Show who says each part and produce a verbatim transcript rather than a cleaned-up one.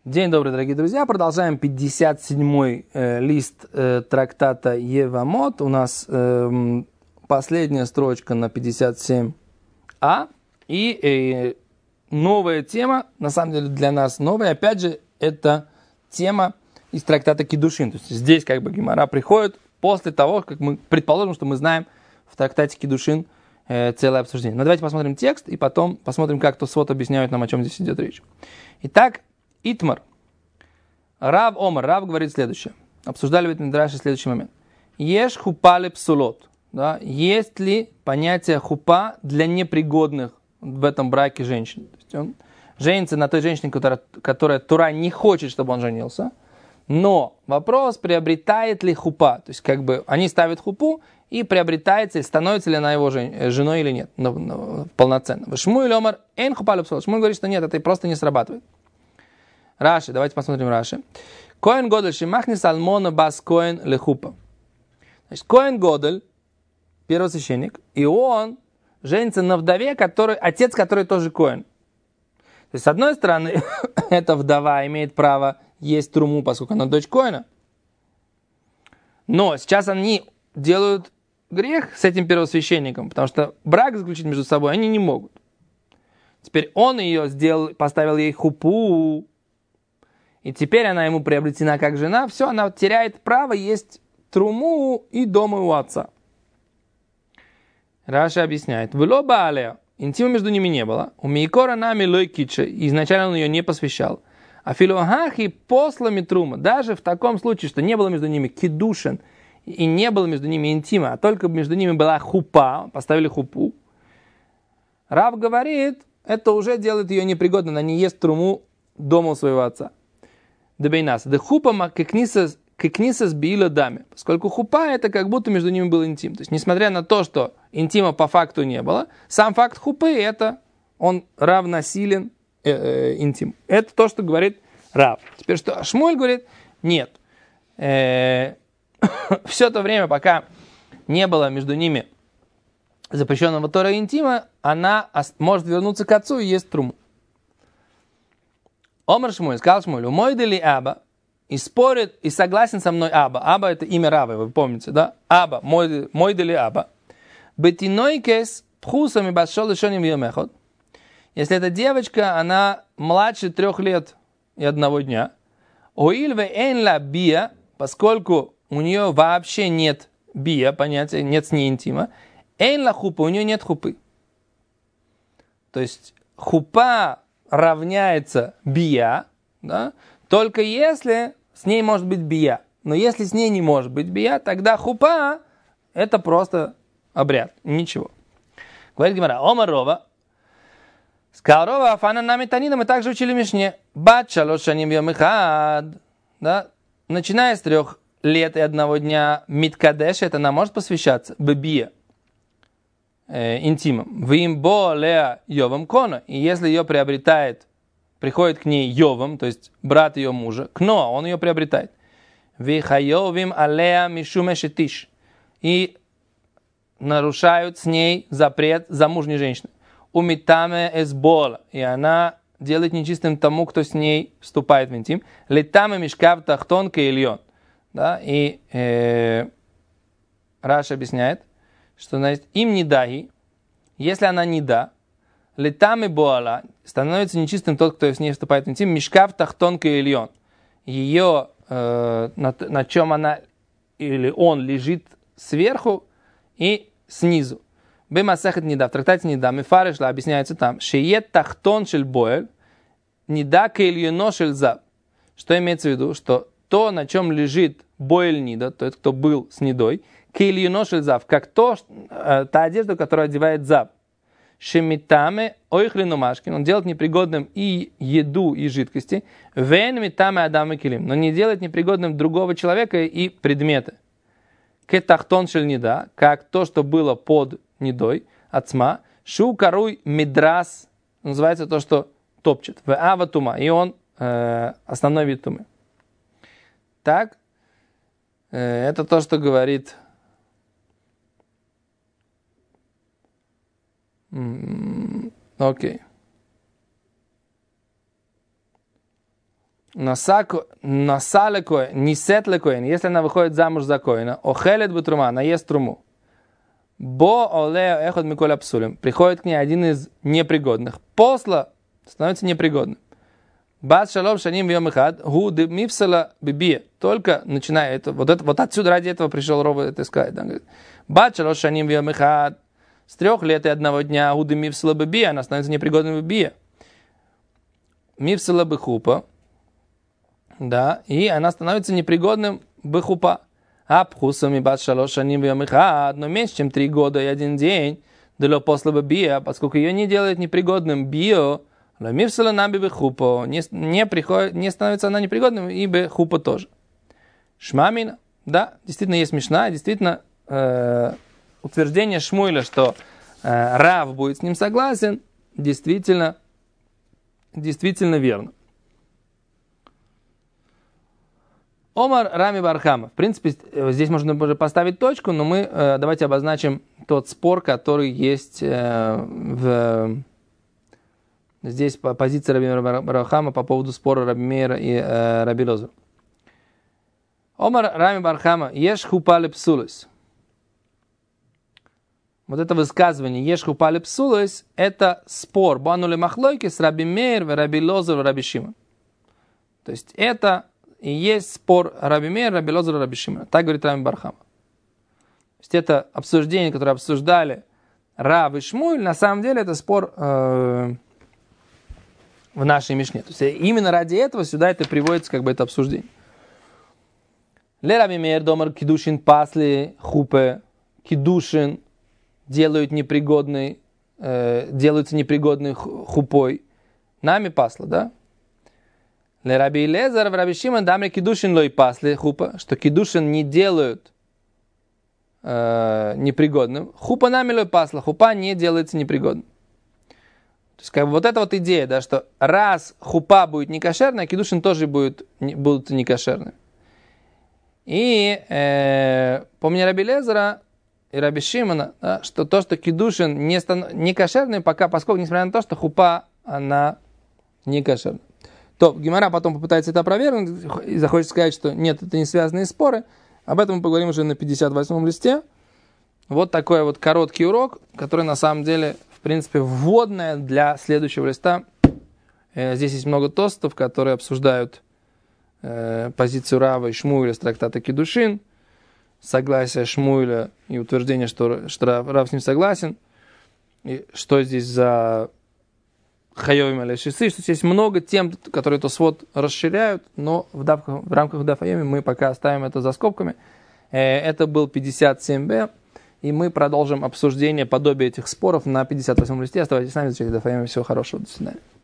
Speaker 1: День добрый, дорогие друзья. Продолжаем пятьдесят седьмой э, лист э, трактата Евамот. У нас э, последняя строчка на пятьдесят семь а. И э, новая тема, на самом деле для нас новая. Опять же, это тема из трактата Кидушин. То есть здесь как бы Гемара приходит после того, как мы предположим, что мы знаем в трактате Кидушин э, целое обсуждение. Но давайте посмотрим текст и потом посмотрим, как Тосфот объясняют нам, о чем здесь идет речь. Итак, Итмар. Рав Омар. Рав говорит следующее. Обсуждали в этом Мидраше следующий момент. Еш хупа псулот. Да? Есть ли понятие хупа для непригодных в этом браке женщин? То есть он женится на той женщине, которая, которая Тура не хочет, чтобы он женился. Но вопрос, приобретает ли хупа. То есть как бы они ставят хупу и приобретается, становится ли она его жен, женой или нет. Но, но, полноценно. Шмуэль Омар эн хупа псулот. Шмуэль говорит, что нет, это просто не срабатывает. Раши, давайте посмотрим Раши. Коэн Годель шимахнис алмона бас коэн лехупа. Значит, Коэн Годель, первосвященник, и он женится на вдове, который, отец которой тоже коэн. То есть, с одной стороны, эта вдова имеет право есть труму, поскольку она дочь коэна. Но сейчас они делают грех с этим первосвященником, потому что брак заключить между собой они не могут. Теперь он ее сделал, поставил ей хупу, и теперь она ему приобретена как жена, все, она теряет право есть труму и дома у отца. Раша объясняет. Влоба алея. Интима между ними не было. У Мейкора нами лой китча. Изначально он ее не посвящал. А филохахи послами трума. Даже в таком случае, что не было между ними кидушин, и не было между ними интима, а только между ними была хупа, поставили хупу. Рав говорит, это уже делает ее непригодной, она не ест труму дома у своего отца. Дебейнас. Да хупа кекнисас биила даме. Поскольку хупа это как будто между ними был интим. То есть, несмотря на то, что интима по факту не было, сам факт хупы это он равносилен э, э, интим. Это то, что говорит Рав. Теперь что? Шмуэль говорит, нет. Э, все то время, пока не было между ними запрещенного Тора интима, она может вернуться к отцу и есть труму. Омар Шмуэль, сказал Шмуэль, у мой дели Аба, и спорит, и согласен со мной Аба. Аба это имя Равы, вы помните, да? Аба, мой, мой дели Аба. Бетинойкес пхусами басшол ишоним йомехот. Если эта девочка, она младше трех лет и одного дня. Оильве энла бия, поскольку у нее вообще нет бия, понятия, нет с ней интима. Энла хупа, у нее нет хупы. То есть хупа равняется бия, да, только если с ней может быть бия. Но если с ней не может быть бия, тогда хупа это просто обряд, ничего. Говорит Гемара, Омар Рова, сказал Рова, афана нами танина, мы также учили в Мишне, бат шалош шаним йом эхад, да, начиная с трех лет и одного дня, миткадеш, это она может посвящаться, бебия, интимом. Вимбо леа йовам кона. И если ее приобретает, приходит к ней йовам, то есть брат ее мужа, кно, он ее приобретает. Вихайовим алеа мишумешетиш. И нарушают с ней запрет замужней женщины. Умитаме эсбола. И она делает нечистым тому, кто с ней вступает в интим. Летаме мишкав тахтон кеильон. Да, и э, Раш объясняет, что значит им не даги, если она не да, летами боала, становится нечистым тот, кто с ней вступает в интим, мишкав тахтонка ильон. Ее, э, на, на чем она или он лежит сверху и снизу. Бемасехет не да, в трактате не да, мифаришла объясняется там, шеет тахтон шель боэль, не да к ильоно шель зав. Что имеется в виду? Что то, на чем лежит боэль нида, то есть кто был с нидой, зав, как то, та одежда, которую одевает зав. Шемитаме ойхлину машкин, он делает непригодным и еду, и жидкости. Вен митаме адам и килим, но не делает непригодным другого человека и предметы. Кетахтон шель нида, как то, что было под нидой, ацма. Шу каруй мидрас, называется то, что топчет. В ава тума, и он э, основной вид тумы. Так, э, это то, что говорит Окей. Okay. Насале коэн, нисетле коэн, если она выходит замуж за коэна, охелет бы трума, она ест труму. Бо олео эхот миколя псулем, приходит к ней один из непригодных. После становится непригодным. Бат шалом шаним вьем ихад, гу мифсала бибия. Только начиная это, вот, это, вот отсюда ради этого пришел Рова это сказать. Бат шалом шаним вьем ихад, с трех лет и одного дня гу мифсала бибия, она становится непригодной бибия. Мифсала бихупа, да, и она становится непригодным бихупа. Абхусами бат шалош шаним вьем ихад, но меньше, чем три года и один день, для после бибия, поскольку ее не делает непригодным био, мифсала наби бихупа, не, не, приходит, не становится она непригодным, и бихупа тоже. Шмамина, да, действительно есть мишна, действительно э, утверждение Шмуэля, что э, Рав будет с ним согласен, действительно, действительно верно. Омар Рами бар Хама. В принципе, здесь можно уже поставить точку, но мы э, давайте обозначим тот спор, который есть э, в... Здесь позиция Раби Меира бар Хама по поводу спора Раби Меира и э, Раби Лозера. Омар Рами бар Хама. Еш хупа лепсулес. Вот это высказывание Еш хупа лепсулес, это спор Бануле Махлойки с Раби Меир, Раби Лозер, Раби Шимон. То есть это и есть спор Раби Меир, Раби Лозер, Раби Шимон. Так говорит Рами бар Хама. То есть это обсуждение, которое обсуждали Рав и Шмуэль, на самом деле это спор э, в нашей Мишне. То есть именно ради этого сюда это приводится, как бы это обсуждение. Ле Раби Меир домар кидушин пасли хупе, кидушин делают непригодный, э, делаются непригодной хупой. Нами пасло, да? Ле Раби Лезар в Раби Шимон дамре кидушин лой пасли хупа, что кидушин не делают э, непригодным. Хупа нами лой пасла, хупа не делается непригодным. То есть, как бы вот эта вот идея, да, что раз хупа будет некошерная, кидушин тоже будет, не, будут некошерны. И э, по мнению Раби Лезера и Раби Шимона, да, что то, что кидушин не, станов... не кошерный, пока, поскольку, несмотря на то, что хупа, она не кошерная. То Гемара потом попытается это опровергнуть и захочет сказать, что нет, это не связанные споры. Об этом мы поговорим уже на пятьдесят восьмом листе. Вот такой вот короткий урок, который на самом деле, в принципе, вводная для следующего листа. Здесь есть много тостов, которые обсуждают э, позицию Рава и Шмуэля с трактата Кидушин, согласие Шмуэля и утверждение, что, что Рав с ним согласен. И что здесь за Хайовим или Шисы, что здесь много тем, которые Тосфот расширяют, но в, давках, в рамках Даф Йоми мы пока оставим это за скобками. Это был пятьдесят семь бэ, и мы продолжим обсуждение подобия этих споров на пятьдесят восьмом листе. Оставайтесь с нами, изучайте Даф Йоми. Всего хорошего, до свидания.